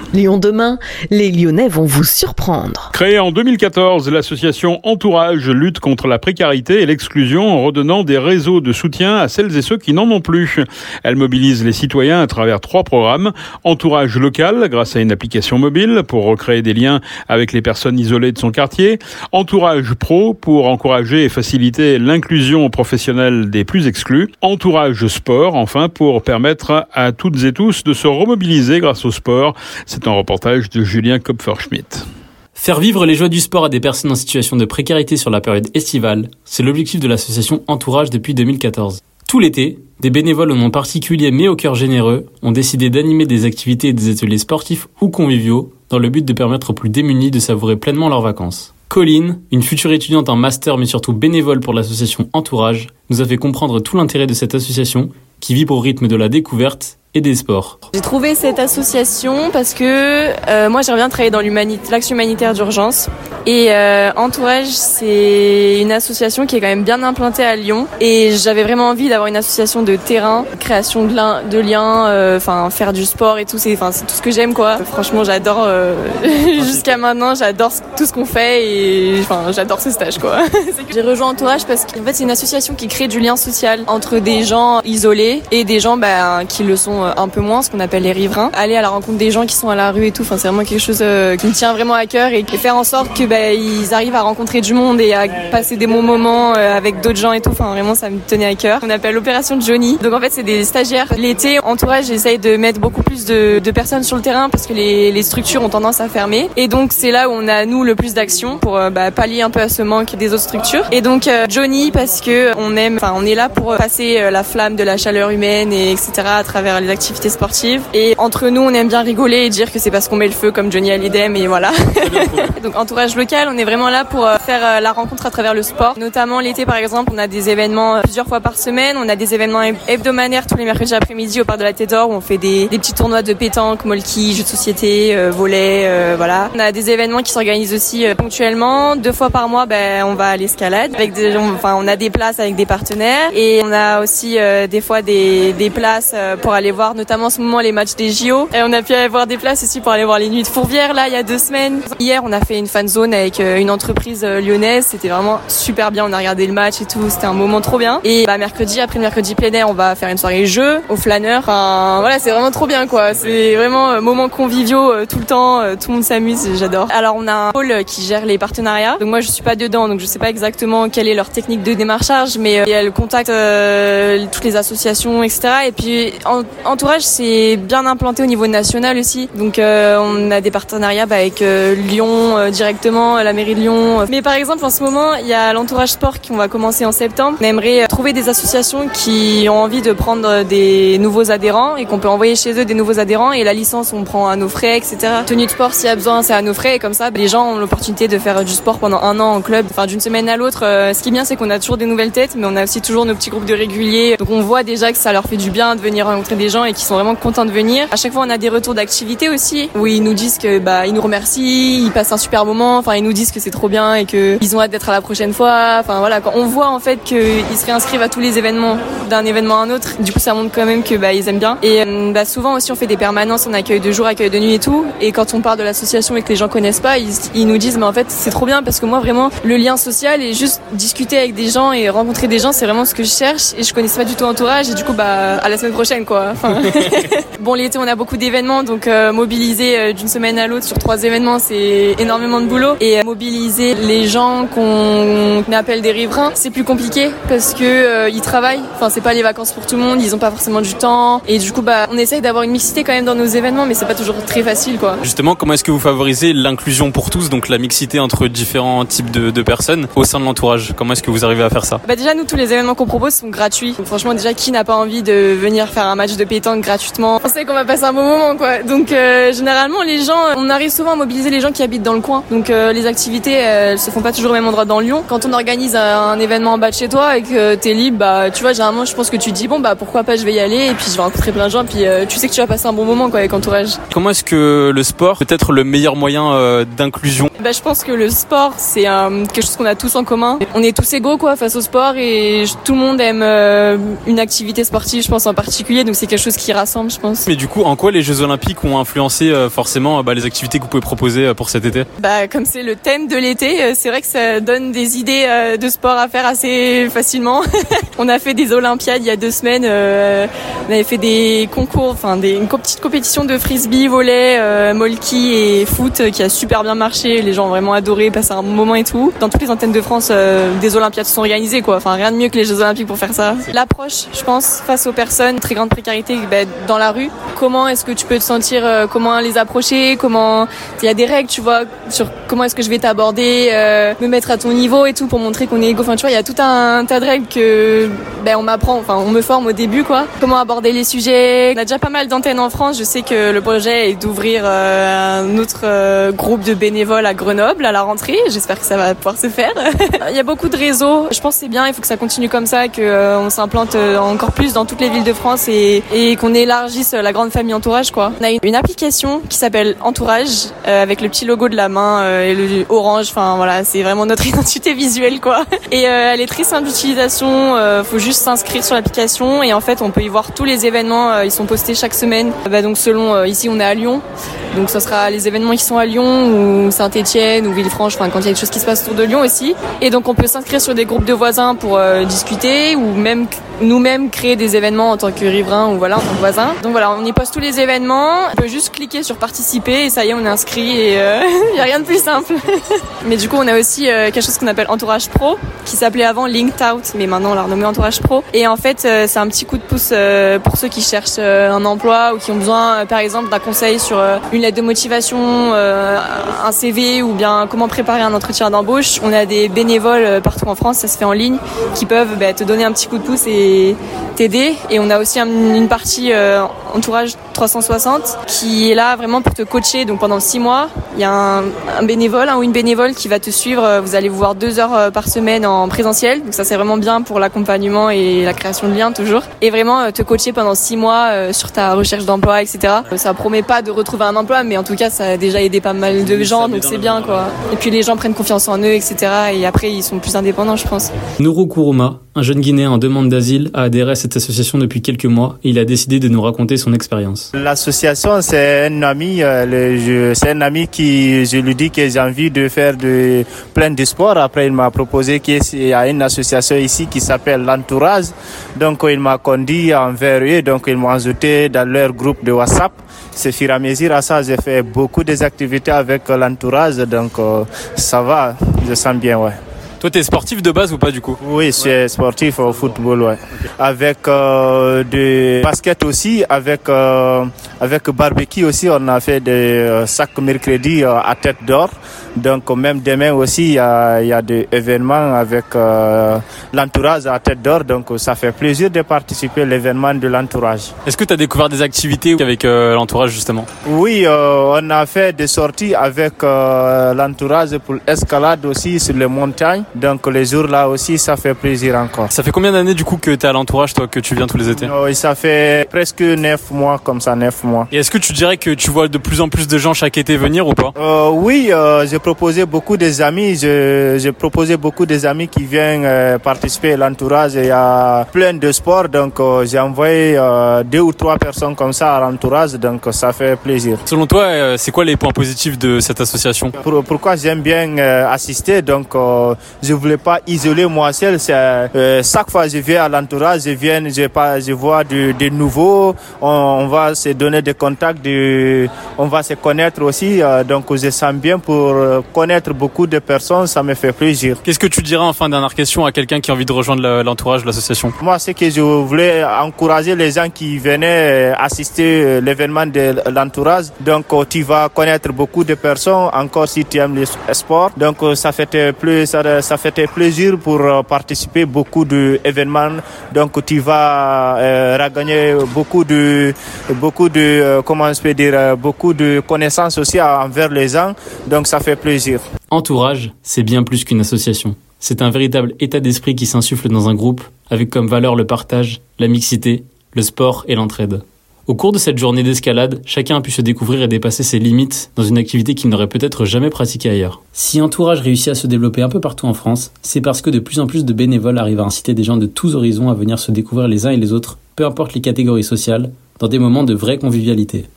Lyon demain, les Lyonnais vont vous surprendre. Créée en 2014, l'association Entourage lutte contre la précarité et l'exclusion en redonnant des réseaux de soutien à celles et ceux qui n'en ont plus. Elle mobilise les citoyens à travers 3 programmes. Entourage local, grâce à une application mobile pour recréer des liens avec les personnes isolées de son quartier. Entourage pro pour encourager et faciliter l'inclusion professionnelle des plus exclus. Entourage sport, enfin, pour permettre à toutes et tous de se remobiliser grâce au sport. C'est un reportage de Julien Kopfer-Schmidt. Faire vivre les joies du sport à des personnes en situation de précarité sur la période estivale, c'est l'objectif de l'association Entourage depuis 2014. Tout l'été, des bénévoles au nom particulier mais au cœur généreux ont décidé d'animer des activités et des ateliers sportifs ou conviviaux dans le but de permettre aux plus démunis de savourer pleinement leurs vacances. Colline, une future étudiante en master mais surtout bénévole pour l'association Entourage, nous a fait comprendre tout l'intérêt de cette association qui vibre au rythme de la découverte et des sports. J'ai trouvé cette association parce que moi j'aimerais bien travailler dans l'action humanitaire d'urgence et Entourage c'est une association qui est quand même bien implantée à Lyon et j'avais vraiment envie d'avoir une association de terrain, création de liens, faire du sport et tout, c'est tout ce que j'aime quoi. Franchement j'adore, jusqu'à maintenant j'adore tout ce qu'on fait et j'adore ce stage quoi. J'ai rejoint Entourage parce qu'en fait c'est une association qui crée du lien social entre des gens isolés et des gens qui le sont un peu moins, ce qu'on appelle les riverains. Aller à la rencontre des gens qui sont à la rue et tout, c'est vraiment quelque chose qui me tient vraiment à cœur et faire en sorte que ils arrivent à rencontrer du monde et à passer des bons moments avec d'autres gens et tout. Vraiment ça me tenait à cœur. On appelle l'opération Johnny. Donc en fait c'est des stagiaires. L'été, Entourage j'essaye de mettre beaucoup plus de personnes sur le terrain parce que les structures ont tendance à fermer et donc c'est là où on a nous le plus d'action pour pallier un peu à ce manque des autres structures. Et donc Johnny parce que on est là pour passer la flamme de la chaleur humaine et etc. à travers les activités sportives. Et entre nous, on aime bien rigoler et dire que c'est parce qu'on met le feu comme Johnny Hallyday, et voilà. Donc Entourage local, on est vraiment là pour faire la rencontre à travers le sport. Notamment l'été par exemple, on a des événements plusieurs fois par semaine. On a des événements hebdomadaires tous les mercredis après-midi au parc de la Tête d'Or où on fait des petits tournois de pétanque, molki, jeux de société, volley, voilà. On a des événements qui s'organisent aussi ponctuellement. 2 fois par mois, on va à l'escalade. On a des places avec des partenaires et on a aussi des fois des places pour aller voir notamment en ce moment les matchs des JO. Et on a pu aller voir des places aussi pour aller voir les nuits de Fourvière là il y a 2 semaines. Hier on a fait une fan zone avec une entreprise lyonnaise, c'était vraiment super bien, on a regardé le match et tout, c'était un moment trop bien. Et mercredi, après le mercredi plein air, on va faire une soirée jeu au flâneur. Voilà, c'est vraiment trop bien quoi, c'est vraiment moments conviviaux tout le temps, tout le monde s'amuse, j'adore. Alors on a un pôle qui gère les partenariats, donc moi je suis pas dedans donc je sais pas exactement quelle est leur technique de démarchage, mais elle contacte toutes les associations etc. Et puis Entourage c'est bien implanté au niveau national aussi, donc on a des partenariats avec Lyon directement, la mairie de Lyon. Mais par exemple en ce moment il y a l'Entourage Sport qu'on va commencer en septembre. On aimerait trouver des associations qui ont envie de prendre des nouveaux adhérents et qu'on peut envoyer chez eux des nouveaux adhérents et la licence on prend à nos frais etc. Tenue de sport s'il y a besoin c'est à nos frais et comme ça les gens ont l'opportunité de faire du sport pendant 1 an en club, d'une semaine à l'autre. Ce qui est bien c'est qu'on a toujours des nouvelles têtes mais on a aussi toujours nos petits groupes de réguliers, donc on voit déjà que ça leur fait du bien de venir rencontrer des gens et qui sont vraiment contents de venir. À chaque fois on a des retours d'activité aussi où ils nous disent que ils nous remercient, ils passent un super moment, ils nous disent que c'est trop bien et que ils ont hâte d'être à la prochaine fois. Voilà, quand on voit en fait qu'ils se réinscrivent à tous les événements d'un événement à un autre, du coup ça montre quand même que ils aiment bien. Et souvent aussi on fait des permanences en accueil de jour, accueil de nuit et tout. Et quand on parle de l'association et que les gens connaissent pas, ils nous disent mais en fait c'est trop bien parce que moi vraiment le lien social et juste discuter avec des gens et rencontrer des gens c'est vraiment ce que je cherche et je connaissais pas du tout Entourage et du coup à la semaine prochaine quoi. Bon l'été on a beaucoup d'événements donc mobiliser d'une semaine à l'autre sur 3 événements c'est énormément de boulot et mobiliser les gens qu'on appelle des riverains c'est plus compliqué parce que ils travaillent, c'est pas les vacances pour tout le monde, ils ont pas forcément du temps et du coup on essaye d'avoir une mixité quand même dans nos événements mais c'est pas toujours très facile quoi. Justement comment est-ce que vous favorisez l'inclusion pour tous, donc la mixité entre différents types de personnes au sein de l'Entourage, comment est-ce que vous arrivez à faire ça? Déjà nous tous les événements qu'on propose sont gratuits, donc franchement déjà qui n'a pas envie de venir faire un match de pétanque gratuitement, on sait qu'on va passer un bon moment quoi. Donc généralement les gens, on arrive souvent à mobiliser les gens qui habitent dans le coin, donc les activités elles se font pas toujours au même endroit dans Lyon. Quand on organise un événement en bas de chez toi et que t'es libre, tu vois généralement je pense que tu te dis pourquoi pas je vais y aller et puis je vais rencontrer plein de gens puis tu sais que tu vas passer un bon moment quoi avec Entourage. Comment est-ce que le sport peut être le meilleur moyen d'inclusion? Je pense que le sport, c'est quelque chose qu'on a tous en commun. On est tous égaux face au sport et tout le monde aime une activité sportive, je pense en particulier. Donc c'est quelque chose qui rassemble, je pense. Mais du coup, en quoi les Jeux Olympiques ont influencé forcément les activités que vous pouvez proposer pour cet été ? Comme c'est le thème de l'été, c'est vrai que ça donne des idées de sport à faire assez facilement. On a fait des Olympiades il y a 2 semaines. On avait fait des concours, une petite compétition de frisbee, volley, molki et foot qui a super bien marché. Les gens ont vraiment adoré, passé un bon moment et tout. Dans toutes les antennes de France, des Olympiades se sont organisées, quoi. Rien de mieux que les Jeux Olympiques pour faire ça. L'approche, je pense, face aux personnes, très grande précarité dans la rue. Comment est-ce que tu peux te sentir, comment les approcher, il y a des règles, tu vois, sur comment est-ce que je vais t'aborder, me mettre à ton niveau et tout pour montrer qu'on est égaux. Tu vois, il y a tout un tas de règles que on m'apprend, on me forme au début, quoi. Comment aborder les sujets. On a déjà pas mal d'antennes en France. Je sais que le projet est d'ouvrir un autre groupe de bénévoles à Grenoble à la rentrée. J'espère que ça va pouvoir se faire. Il y a beaucoup de réseaux. Je pense que c'est bien. Il faut que ça continue comme ça, qu'on s'implante encore plus dans toutes les villes de France et qu'on élargisse la grande famille Entourage, quoi. On a une application qui s'appelle Entourage avec le petit logo de la main et le orange. C'est vraiment notre identité visuelle, quoi. Et elle est très simple d'utilisation. Faut juste s'inscrire sur l'application et en fait on peut y voir tous les événements. Ils sont postés chaque semaine. Donc selon ici on est à Lyon. Donc ça sera les événements qui sont à Lyon ou Saint-Étienne ou Villefranche, quand il y a des choses qui se passent autour de Lyon aussi. Et donc on peut s'inscrire sur des groupes de voisins pour discuter ou même nous-mêmes créer des événements en tant que riverains ou en tant que voisins. Donc on y poste tous les événements. On peut juste cliquer sur participer et ça y est, on est inscrit et il n'y a rien de plus simple. Mais du coup on a aussi quelque chose qu'on appelle Entourage Pro qui s'appelait avant Linked Out, mais maintenant on l'a renommé Entourage Pro. Et en fait c'est un petit coup de pouce pour ceux qui cherchent un emploi ou qui ont besoin par exemple d'un conseil sur une lettre de motivation, un CV ou bien comment préparer un entretien d'embauche. On a des bénévoles partout en France, ça se fait en ligne, qui peuvent te donner un petit coup de pouce et t'aider. Et on a aussi une partie Entourage 360 qui est là vraiment pour te coacher. Donc pendant 6 mois, il y a un bénévole ou une bénévole qui va te suivre. Vous allez vous voir 2 heures par semaine en présentiel. Donc ça c'est vraiment bien pour l'accompagnement et la création de liens toujours. Et vraiment te coacher pendant 6 mois sur ta recherche d'emploi, etc. Ça promet pas de retrouver un emploi, mais en tout cas ça a déjà aidé pas mal de gens, donc c'est bien, quoi. Et puis les gens prennent confiance en eux, etc. Et après ils sont plus indépendants, je pense. Nourou Kourouma, un jeune Guinéen en demande d'asile, a adhéré à cette association depuis quelques mois et il a décidé de nous raconter son expérience. L'association, c'est un ami, qui, je lui dis que j'ai envie de faire plein de sport. Après, il m'a proposé qu'il y a une association ici qui s'appelle l'Entourage. Donc, il m'a conduit envers eux. Donc, ils m'ont ajouté dans leur groupe de WhatsApp. C'est fur et à mesure à ça, j'ai fait beaucoup des activités avec l'Entourage. Donc, ça va, je sens bien, ouais. Toi, t'es sportif de base ou pas du coup ? Oui, je suis sportif au football, ouais. Avec du basket aussi, avec barbecue aussi, on a fait des chaque mercredi à Tête d'Or. Donc même demain aussi, il y a des événements avec l'Entourage à Tête d'Or. Donc ça fait plaisir de participer à l'événement de l'Entourage. Est-ce que tu as découvert des activités avec l'Entourage justement ? Oui, on a fait des sorties avec l'Entourage pour escalade aussi sur les montagnes. Donc les jours là aussi, ça fait plaisir encore. Ça fait combien d'années du coup que tu es à l'Entourage, toi, que tu viens tous les étés ? Oui, ça fait presque 9 mois comme ça, 9 mois. Et est-ce que tu dirais que tu vois de plus en plus de gens chaque été venir ou pas ? Oui, j'ai proposé beaucoup des amis. J'ai proposé beaucoup des amis qui viennent participer à l'Entourage. Il y a plein de sports, donc j'ai envoyé 2 ou 3 personnes comme ça à l'Entourage, donc ça fait plaisir. Selon toi, c'est quoi les points positifs de cette association ? Pourquoi j'aime bien assister, donc je voulais pas isoler moi seul. Chaque fois que je viens à l'Entourage, je vois de nouveaux. On va se donner des contacts, on va se connaître aussi. Donc je sens bien pour connaître beaucoup de personnes, ça me fait plaisir. Qu'est-ce que tu dirais en fin dernière question à quelqu'un qui a envie de rejoindre l'Entourage, l'association ? Moi, c'est que je voulais encourager les gens qui venaient assister à l'événement de l'Entourage. Donc tu vas connaître beaucoup de personnes, encore si tu aimes le sport. Donc ça fait plaisir pour participer à beaucoup d'événements. Donc tu vas regagner beaucoup de connaissances aussi envers les gens. Donc ça fait plaisir. Entourage, c'est bien plus qu'une association. C'est un véritable état d'esprit qui s'insuffle dans un groupe avec comme valeur le partage, la mixité, le sport et l'entraide. Au cours de cette journée d'escalade, chacun a pu se découvrir et dépasser ses limites dans une activité qu'il n'aurait peut-être jamais pratiquée ailleurs. Si Entourage réussit à se développer un peu partout en France, c'est parce que de plus en plus de bénévoles arrivent à inciter des gens de tous horizons à venir se découvrir les uns et les autres, peu importe les catégories sociales, dans des moments de vraie convivialité.